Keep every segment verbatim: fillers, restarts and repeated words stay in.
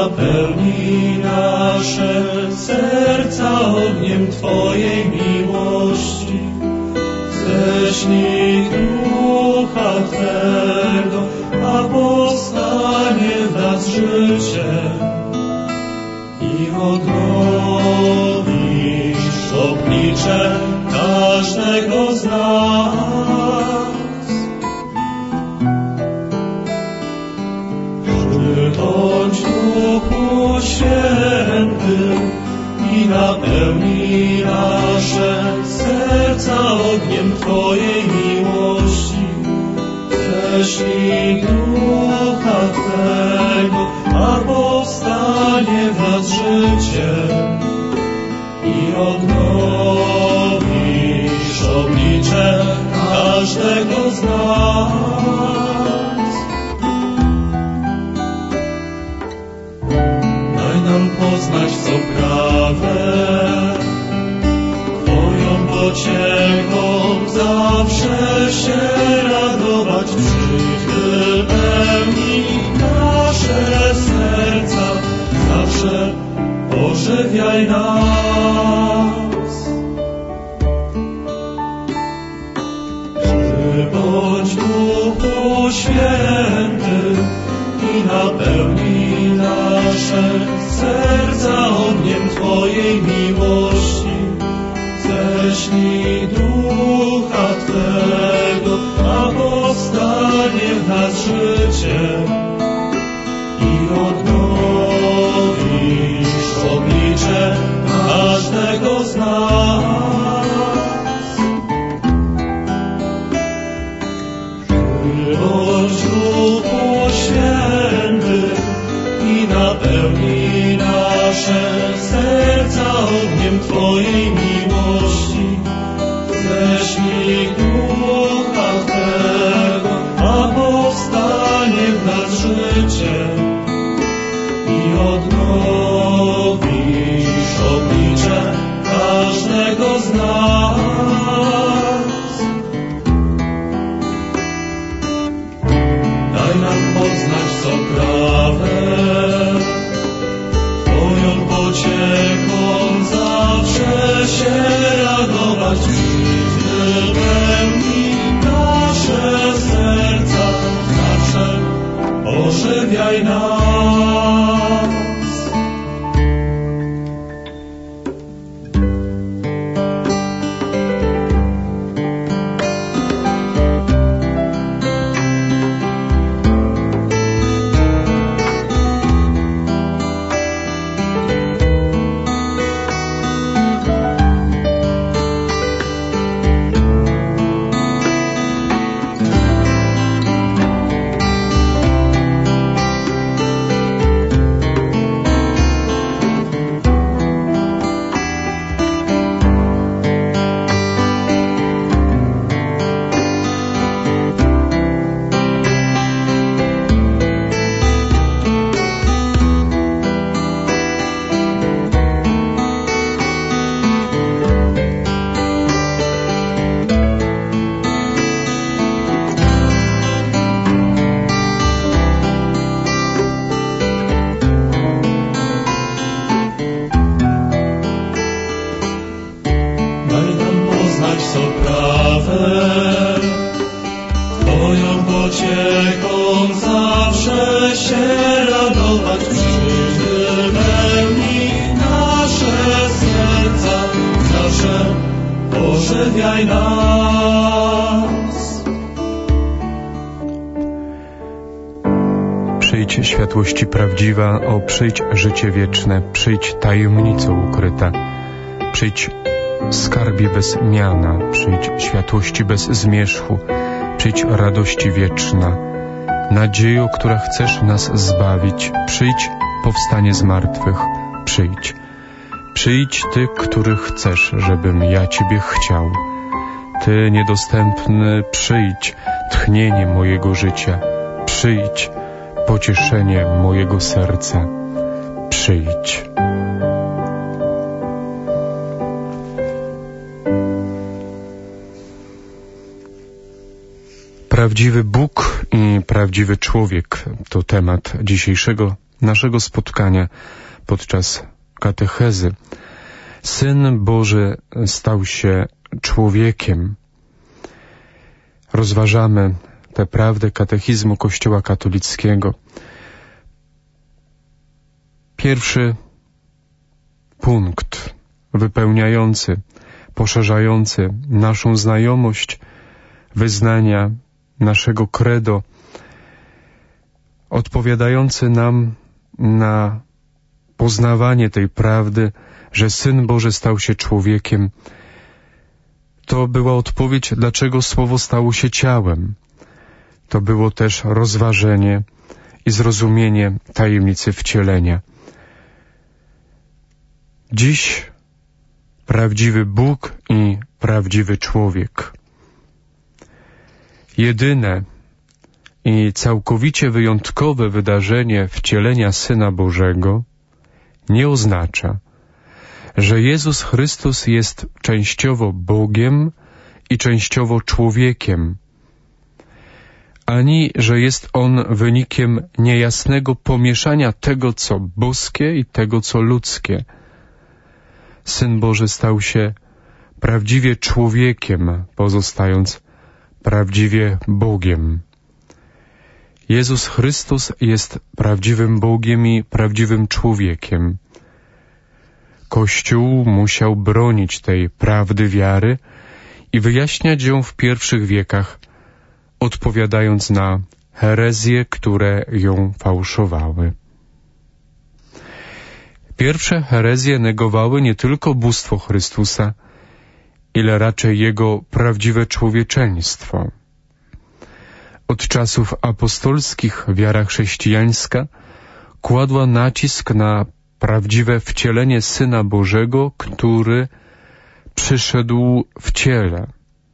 napełnij nasze serca ogniem Twojej miłości. Ześlij Ducha Twego, a powstanie w nas życie i odnowisz oblicze każdego z nas. Przybądź Duchu Święty i napełnij nasze serca ogniem Twojej miłości. Ześlij Ducha Twego, a powstanie w nas życie i odnowisz oblicze każdego z nas. Daj nam poznać, co prawe, Twoją pociechą zawsze się radować. Przyjdź, wypełnij nasze serca, zawsze ożywiaj nas. Przybądź Duchu Święty i napełnij nasze serca ogniem Twojej miłości. Ześlij Ducha Twego, a powstanie w nas życie i odnowisz oblicze każdego z nas. Przybądź Duchu Święty i napełnij nasze serca ogniem Twojej miłości. Ześlij Ducha Twego, a powstanie w nas życie i odnowisz oblicze każdego z nas. Daj nam poznać, co prawe, Twoją pociechą zawsze się radować. Wypełnij nasze serca, zawsze ożywiaj nas. Przyjdź światłości prawdziwa, o przyjdź życie wieczne, przyjdź tajemnico ukryta, przyjdź skarbie bez miana, przyjdź światłości bez zmierzchu, przyjdź radości wieczna, nadziejo, która chcesz nas zbawić, przyjdź powstanie z martwych, przyjdź. Przyjdź Ty, który chcesz, żebym ja Ciebie chciał. Ty niedostępny, przyjdź, tchnienie mojego życia, przyjdź, pocieszenie mojego serca, przyjdź. Prawdziwy Bóg i prawdziwy człowiek to temat dzisiejszego naszego spotkania podczas katechezy. Syn Boży stał się człowiekiem. Rozważamy tę prawdę katechizmu Kościoła katolickiego. Pierwszy punkt wypełniający, poszerzający naszą znajomość wyznania naszego credo, odpowiadający nam na poznawanie tej prawdy, że Syn Boży stał się człowiekiem, to była odpowiedź, dlaczego Słowo stało się ciałem. To było też rozważenie i zrozumienie tajemnicy wcielenia. Dziś prawdziwy Bóg i prawdziwy człowiek. Jedyne i całkowicie wyjątkowe wydarzenie wcielenia Syna Bożego nie oznacza, że Jezus Chrystus jest częściowo Bogiem i częściowo człowiekiem, ani że jest On wynikiem niejasnego pomieszania tego, co boskie i tego, co ludzkie. Syn Boży stał się prawdziwie człowiekiem, pozostając prawdziwie Bogiem. Jezus Chrystus jest prawdziwym Bogiem i prawdziwym człowiekiem. Kościół musiał bronić tej prawdy wiary i wyjaśniać ją w pierwszych wiekach, odpowiadając na herezje, które ją fałszowały. Pierwsze herezje negowały nie tylko bóstwo Chrystusa, ile raczej Jego prawdziwe człowieczeństwo. Od czasów apostolskich wiara chrześcijańska kładła nacisk na prawdziwe wcielenie Syna Bożego, który przyszedł w ciele.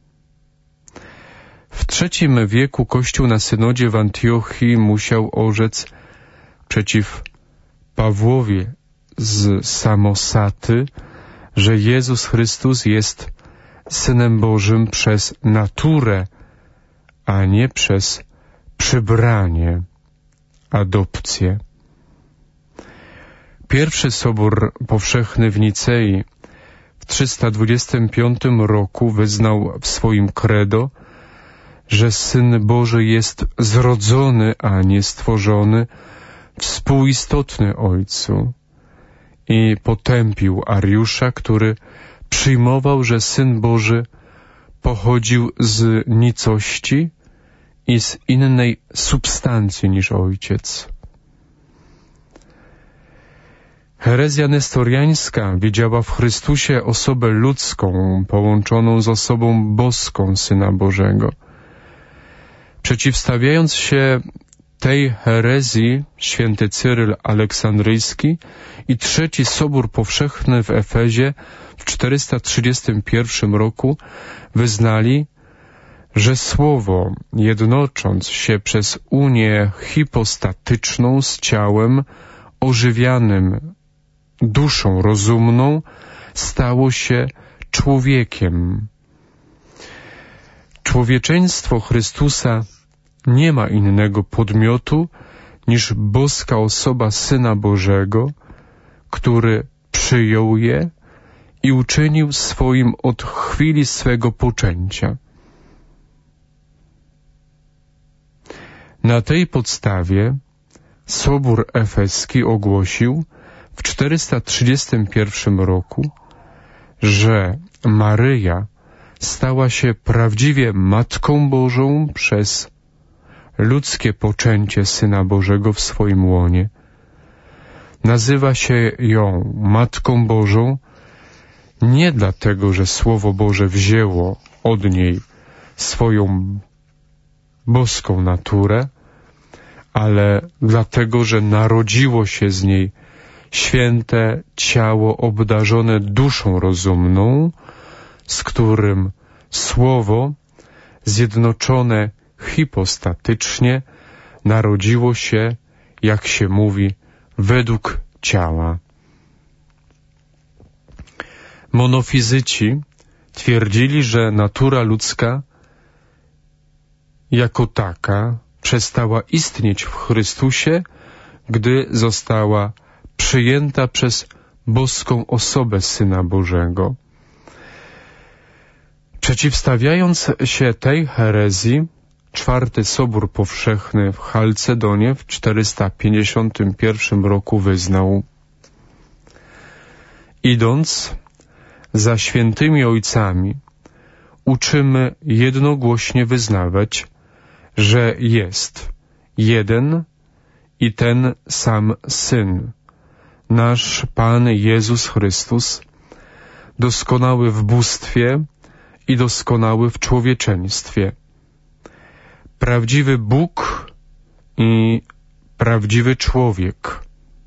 W trzecim wieku Kościół na synodzie w Antiochii musiał orzec przeciw Pawłowi z Samosaty, że Jezus Chrystus jest Synem Bożym przez naturę, a nie przez przybranie, adopcję. Pierwszy Sobór Powszechny w Nicei w trzysta dwudziestym piątym roku wyznał w swoim credo, że Syn Boży jest zrodzony, a nie stworzony, współistotny Ojcu, i potępił Ariusza, który przyjmował, że Syn Boży pochodził z nicości i z innej substancji niż Ojciec. Herezja nestoriańska widziała w Chrystusie osobę ludzką połączoną z osobą boską Syna Bożego. Przeciwstawiając się tej herezji święty Cyryl Aleksandryjski i Trzeci Sobór Powszechny w Efezie w czterysta trzydziestym pierwszym roku wyznali, że Słowo, jednocząc się przez unię hipostatyczną z ciałem ożywianym duszą rozumną, stało się człowiekiem. Człowieczeństwo Chrystusa nie ma innego podmiotu niż boska osoba Syna Bożego, który przyjął je i uczynił swoim od chwili swego poczęcia. Na tej podstawie Sobór Efeski ogłosił w czterysta trzydziestym pierwszym roku, że Maryja stała się prawdziwie Matką Bożą przez ludzkie poczęcie Syna Bożego w swoim łonie. Nazywa się ją Matką Bożą nie dlatego, że Słowo Boże wzięło od niej swoją boską naturę, ale dlatego, że narodziło się z niej święte ciało obdarzone duszą rozumną, z którym Słowo zjednoczone hipostatycznie narodziło się, jak się mówi, według ciała. Monofizyci twierdzili, że natura ludzka jako taka przestała istnieć w Chrystusie, gdy została przyjęta przez boską osobę Syna Bożego. Przeciwstawiając się tej herezji, Czwarty Sobór Powszechny w Chalcedonie w czterysta pięćdziesiątym pierwszym roku wyznał: idąc za świętymi ojcami, uczymy jednogłośnie wyznawać, że jest jeden i ten sam Syn, nasz Pan Jezus Chrystus, doskonały w bóstwie i doskonały w człowieczeństwie, prawdziwy Bóg i prawdziwy człowiek,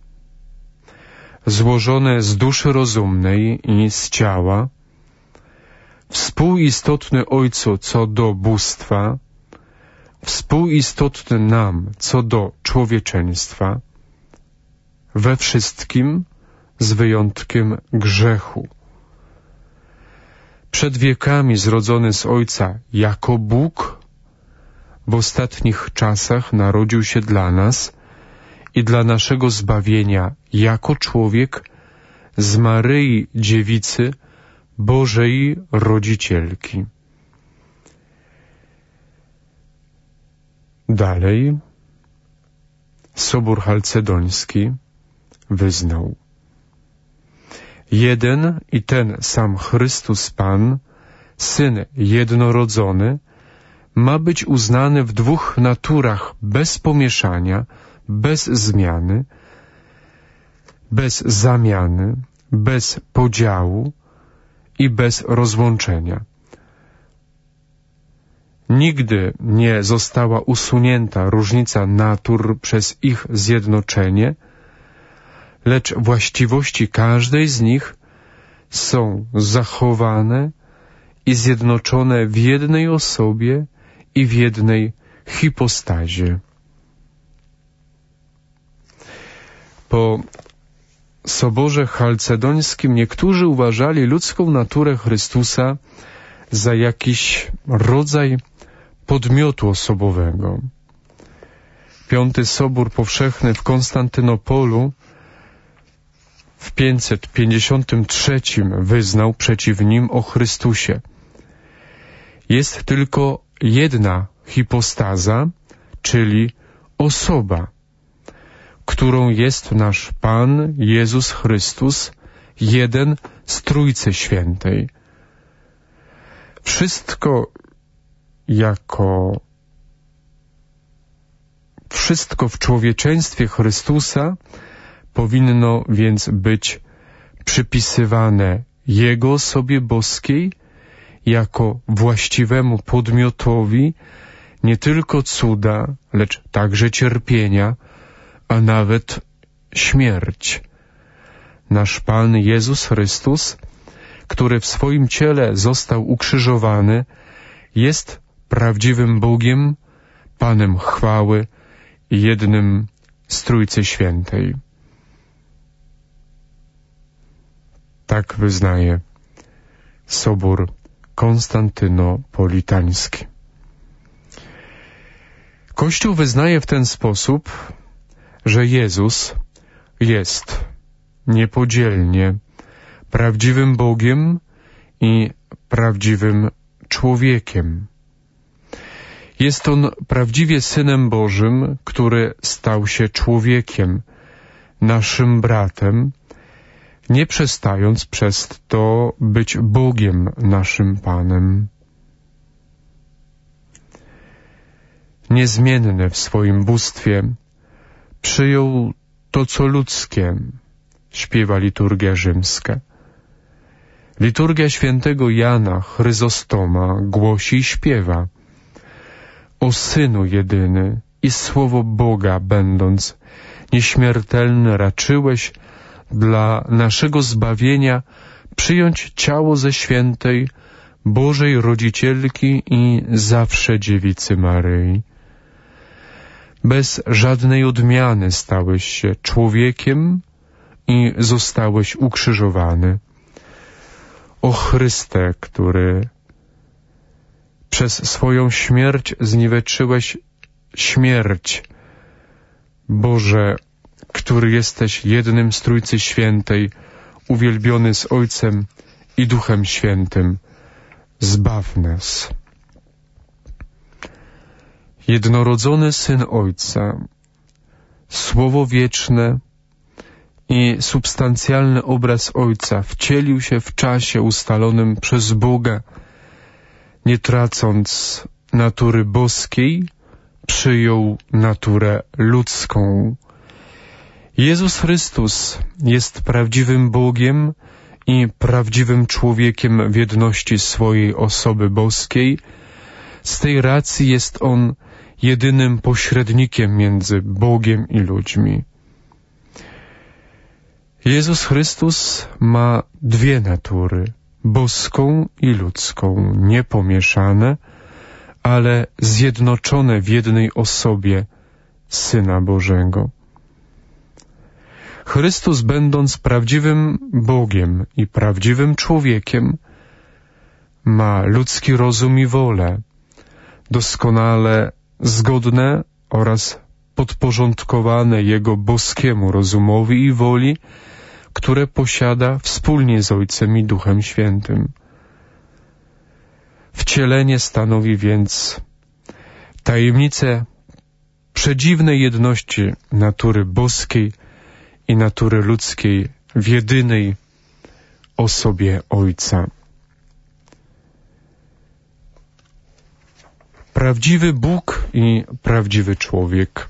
złożony z duszy rozumnej i z ciała, współistotny Ojcu co do bóstwa, współistotny nam co do człowieczeństwa, we wszystkim z wyjątkiem grzechu. Przed wiekami zrodzony z Ojca jako Bóg, w ostatnich czasach narodził się dla nas i dla naszego zbawienia jako człowiek z Maryi Dziewicy, Bożej Rodzicielki. Dalej Sobór Chalcedoński wyznał: jeden i ten sam Chrystus Pan, Syn jednorodzony, ma być uznany w dwóch naturach bez pomieszania, bez zmiany, bez zamiany, bez podziału i bez rozłączenia. Nigdy nie została usunięta różnica natur przez ich zjednoczenie, lecz właściwości każdej z nich są zachowane i zjednoczone w jednej osobie i w jednej hipostazie. Po Soborze Chalcedońskim niektórzy uważali ludzką naturę Chrystusa za jakiś rodzaj podmiotu osobowego. Piąty Sobór Powszechny w Konstantynopolu w pięćset pięćdziesiątym trzecim wyznał przeciw nim o Chrystusie: jest tylko jedna hipostaza, czyli osoba, którą jest nasz Pan Jezus Chrystus, jeden z Trójcy Świętej. Wszystko jako wszystko w człowieczeństwie Chrystusa powinno więc być przypisywane Jego osobie boskiej jako właściwemu podmiotowi nie tylko cuda, lecz także cierpienia, a nawet śmierć. Nasz Pan Jezus Chrystus, który w swoim ciele został ukrzyżowany, jest prawdziwym Bogiem, Panem chwały i jednym z Trójcy Świętej. Tak wyznaje Sobór Konstantynopolitański. Kościół wyznaje w ten sposób, że Jezus jest niepodzielnie prawdziwym Bogiem i prawdziwym człowiekiem. Jest On prawdziwie Synem Bożym, który stał się człowiekiem, naszym bratem, nie przestając przez to być Bogiem naszym Panem. Niezmienny w swoim bóstwie, przyjął to, co ludzkie, śpiewa liturgia rzymska. Liturgia świętego Jana Chryzostoma głosi i śpiewa: o Synu jedyny i Słowo Boga będąc, nieśmiertelny raczyłeś dla naszego zbawienia przyjąć ciało ze świętej Bożej Rodzicielki i zawsze Dziewicy Maryi. Bez żadnej odmiany stałeś się człowiekiem i zostałeś ukrzyżowany. O Chryste, który przez swoją śmierć zniweczyłeś śmierć, Boże który jesteś jednym z Trójcy Świętej, uwielbiony z Ojcem i Duchem Świętym, zbaw nas. Jednorodzony Syn Ojca, Słowo wieczne i substancjalny obraz Ojca wcielił się w czasie ustalonym przez Boga, nie tracąc natury boskiej, przyjął naturę ludzką. Jezus Chrystus jest prawdziwym Bogiem i prawdziwym człowiekiem w jedności swojej osoby boskiej. Z tej racji jest On jedynym pośrednikiem między Bogiem i ludźmi. Jezus Chrystus ma dwie natury, boską i ludzką, niepomieszane, ale zjednoczone w jednej osobie Syna Bożego. Chrystus, będąc prawdziwym Bogiem i prawdziwym człowiekiem, ma ludzki rozum i wolę, doskonale zgodne oraz podporządkowane Jego boskiemu rozumowi i woli, które posiada wspólnie z Ojcem i Duchem Świętym. Wcielenie stanowi więc tajemnicę przedziwnej jedności natury boskiej i natury ludzkiej w jedynej osobie Ojca. Prawdziwy Bóg i prawdziwy człowiek.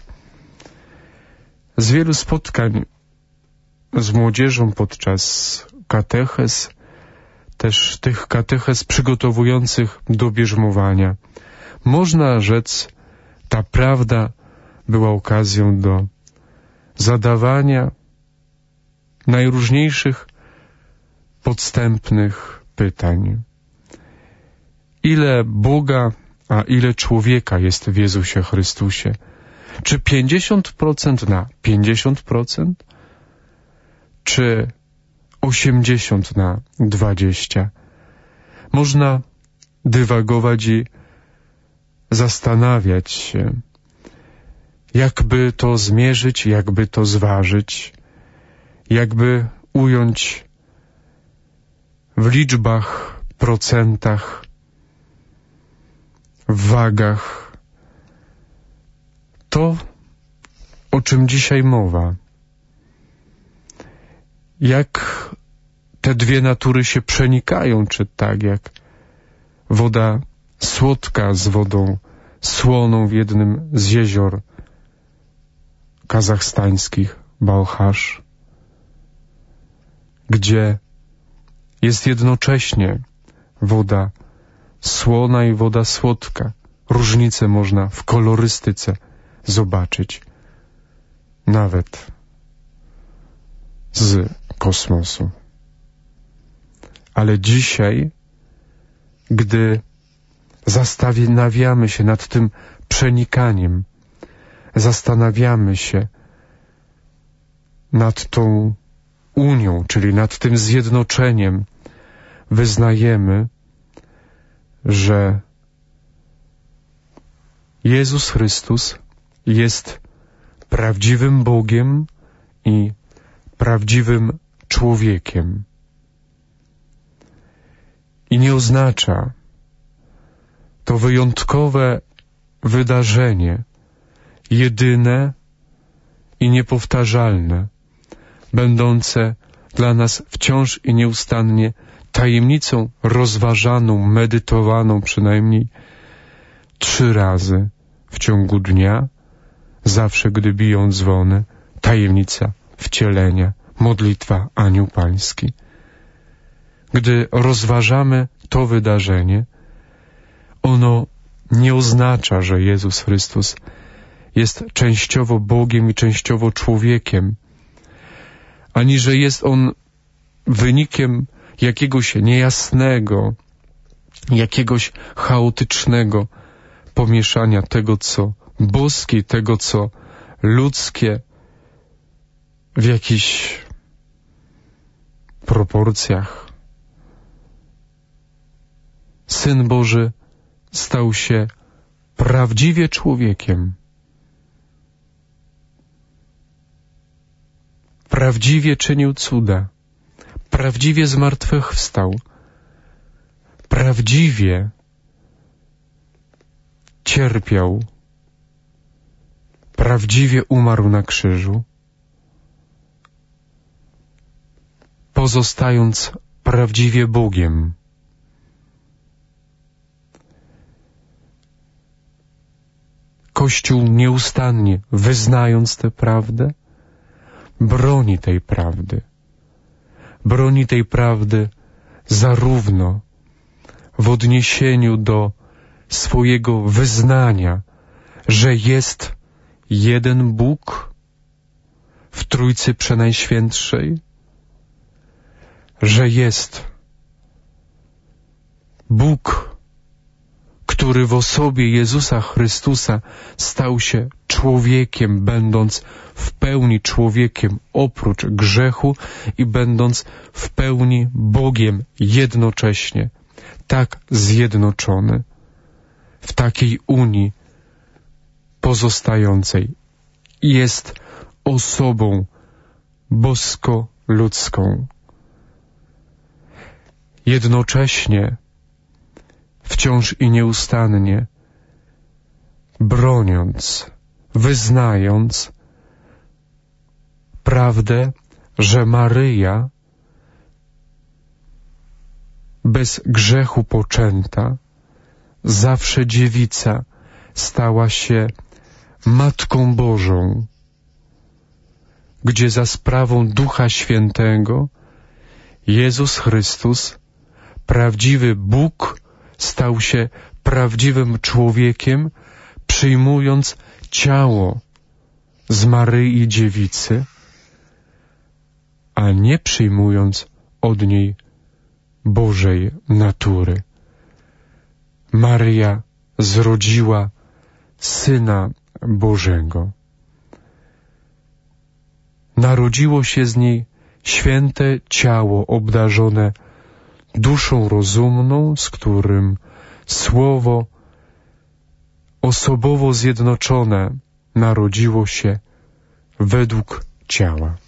Z wielu spotkań z młodzieżą podczas katechez, też tych katechez przygotowujących do bierzmowania, można rzec, ta prawda była okazją do zadawania najróżniejszych podstępnych pytań. Ile Boga, a ile człowieka jest w Jezusie Chrystusie? Czy pięćdziesiąt procent na pięćdziesiąt procent? Czy osiemdziesiąt na dwadzieścia? Można dywagować i zastanawiać się, jakby to zmierzyć, jakby to zważyć, jakby ująć w liczbach, procentach, w wagach to, o czym dzisiaj mowa. Jak te dwie natury się przenikają, czy tak jak woda słodka z wodą słoną w jednym z jezior kazachstańskich, Balchasz, gdzie jest jednocześnie woda słona i woda słodka. Różnice można w kolorystyce zobaczyć, nawet z kosmosu. Ale dzisiaj, gdy zastanawiamy się nad tym przenikaniem, zastanawiamy się nad tą unią, czyli nad tym zjednoczeniem, wyznajemy, że Jezus Chrystus jest prawdziwym Bogiem i prawdziwym człowiekiem. I nie oznacza to wyjątkowe wydarzenie, jedyne i niepowtarzalne, będące dla nas wciąż i nieustannie tajemnicą rozważaną, medytowaną przynajmniej trzy razy w ciągu dnia, zawsze gdy biją dzwony, tajemnica wcielenia, modlitwa Anioł Pański. Gdy rozważamy to wydarzenie, ono nie oznacza, że Jezus Chrystus jest częściowo Bogiem i częściowo człowiekiem, ani że jest On wynikiem jakiegoś niejasnego, jakiegoś chaotycznego pomieszania tego, co boskie, tego, co ludzkie, w jakichś proporcjach. Syn Boży stał się prawdziwie człowiekiem. prawdziwie czynił cuda, prawdziwie zmartwychwstał, prawdziwie cierpiał, prawdziwie umarł na krzyżu, pozostając prawdziwie Bogiem. Kościół nieustannie, wyznając tę prawdę, broni tej prawdy. Broni tej prawdy zarówno w odniesieniu do swojego wyznania, że jest jeden Bóg w Trójcy Przenajświętszej, że jest Bóg, który w osobie Jezusa Chrystusa stał się człowiekiem, będąc w pełni człowiekiem oprócz grzechu i będąc w pełni Bogiem jednocześnie, tak zjednoczony w takiej unii pozostającej. Jest osobą bosko-ludzką. Jednocześnie, wciąż i nieustannie, broniąc, wyznając prawdę, że Maryja, bez grzechu poczęta, zawsze dziewica, stała się Matką Bożą, gdzie za sprawą Ducha Świętego Jezus Chrystus, prawdziwy Bóg, stał się prawdziwym człowiekiem, przyjmując ciało z Maryi Dziewicy, a nie przyjmując od niej Bożej natury. Maryja zrodziła Syna Bożego. Narodziło się z niej święte ciało obdarzone duszą rozumną, z którym Słowo osobowo zjednoczone narodziło się według ciała.